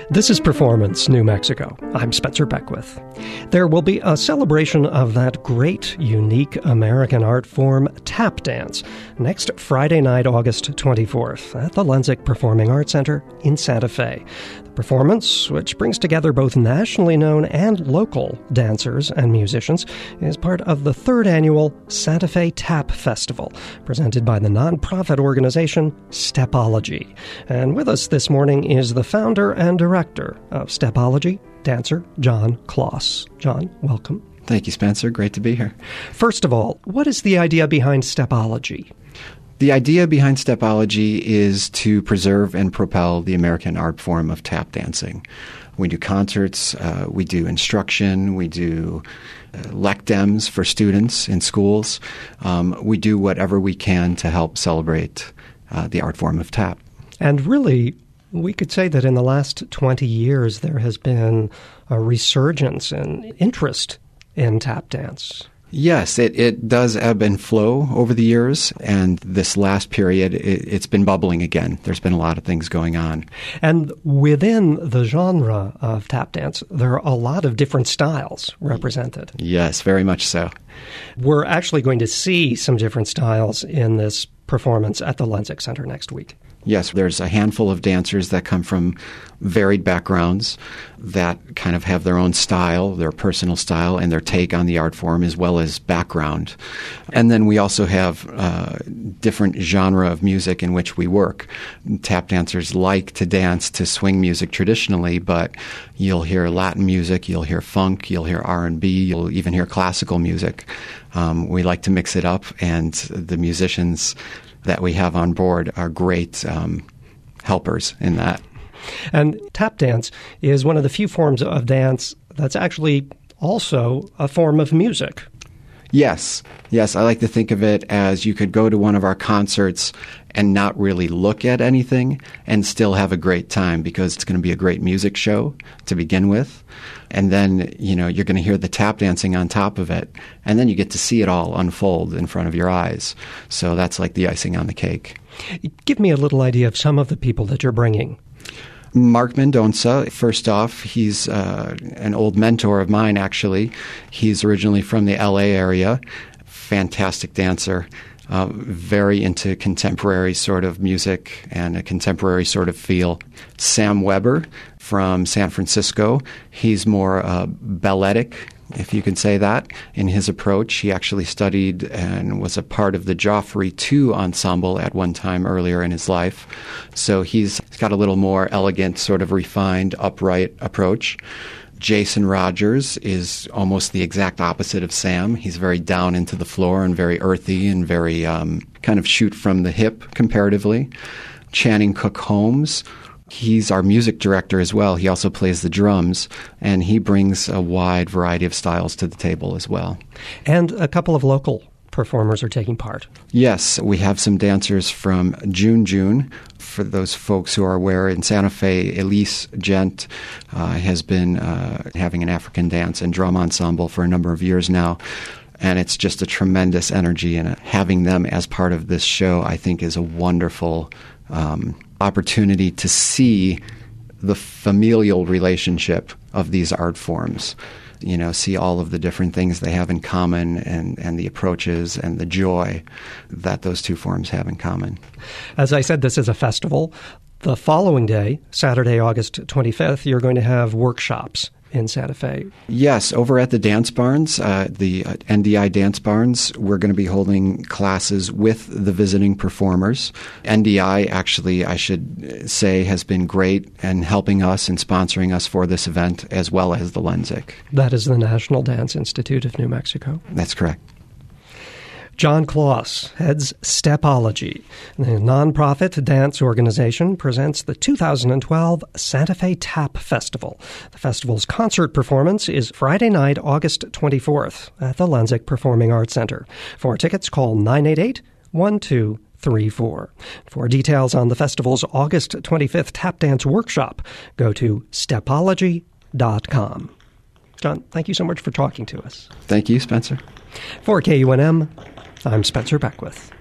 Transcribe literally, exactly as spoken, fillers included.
This is Performance New Mexico. I'm Spencer Beckwith. There will be a celebration of that great, unique American art form, tap dance, next Friday night, August twenty-fourth, at the Lenzik Performing Arts Center in Santa Fe. The performance, which brings together both nationally known and local dancers and musicians, is part of the third annual Santa Fe Tap Festival, presented by the nonprofit organization Stepology. And with us this morning is the founder and director of Stepology, dancer John Kloss. John, welcome. Thank you, Spencer. Great to be here. First of all, what is the idea behind Stepology? The idea behind Stepology is to preserve and propel the American art form of tap dancing. We do concerts, uh, we do instruction, we do uh, lecdems for students in schools. Um, we do whatever we can to help celebrate uh, the art form of tap. And really, we could say that in the last twenty years, there has been a resurgence in interest in tap dance. Yes, it, it does ebb and flow over the years, and this last period, it, it's been bubbling again. There's been a lot of things going on. And within the genre of tap dance, there are a lot of different styles represented. Yes, very much so. We're actually going to see some different styles in this performance at the Lenzik Center next week. Yes, there's a handful of dancers that come from varied backgrounds that kind of have their own style, their personal style, and their take on the art form as well as background. And then we also have uh, different genre of music in which we work. Tap dancers like to dance to swing music traditionally, but you'll hear Latin music, you'll hear funk, you'll hear R and B, you'll even hear classical music. Um, we like to mix it up, and the musicians that we have on board are great um, helpers in that. And tap dance is one of the few forms of dance that's actually also a form of music. Yes. Yes, I like to think of it as you could go to one of our concerts and not really look at anything and still have a great time because it's going to be a great music show to begin with. And then, you know, you're going to hear the tap dancing on top of it. And then you get to see it all unfold in front of your eyes. So that's like the icing on the cake. Give me a little idea of some of the people that you're bringing. Mark Mendonça, first off, he's uh, an old mentor of mine, actually. He's originally from the L A area. Fantastic dancer. Uh, very into contemporary sort of music and a contemporary sort of feel. Sam Weber from San Francisco. He's more uh, balletic, if you can say that, in his approach. He actually studied and was a part of the Joffrey two ensemble at one time earlier in his life. So he's got a little more elegant, sort of refined, upright approach. Jason Rogers is almost the exact opposite of Sam. He's very down into the floor and very earthy and very um, kind of shoot from the hip comparatively. Channing Cook Holmes, he's our music director as well. He also plays the drums, and he brings a wide variety of styles to the table as well. And a couple of local performers are taking part. Yes, we have some dancers from June June. For those folks who are aware, in Santa Fe, Elise Gent uh, has been uh, having an African dance and drum ensemble for a number of years now. And it's just a tremendous energy, and having them as part of this show, I think, is a wonderful um, opportunity to see the familial relationship of these art forms. You know, see all of the different things they have in common and, and the approaches and the joy that those two forms have in common. As I said, this is a festival. The following day, Saturday, August twenty-fifth, you're going to have workshops in Santa Fe. Yes, over at the Dance Barns, uh, the uh, N D I Dance Barns, we're going to be holding classes with the visiting performers. N D I, actually, I should say, has been great in helping us and sponsoring us for this event, as well as the Lenzik. That is the National Dance Institute of New Mexico. That's correct. John Kloss heads Stepology. The nonprofit dance organization presents the two thousand twelve Santa Fe Tap Festival. The festival's concert performance is Friday night, August twenty-fourth at the Lenzik Performing Arts Center. For tickets, call nine eight eight, one two three four. For details on the festival's August twenty-fifth tap dance workshop, go to stepology dot com. John, thank you so much for talking to us. Thank you, Spencer. For K U N M, I'm Spencer Beckwith.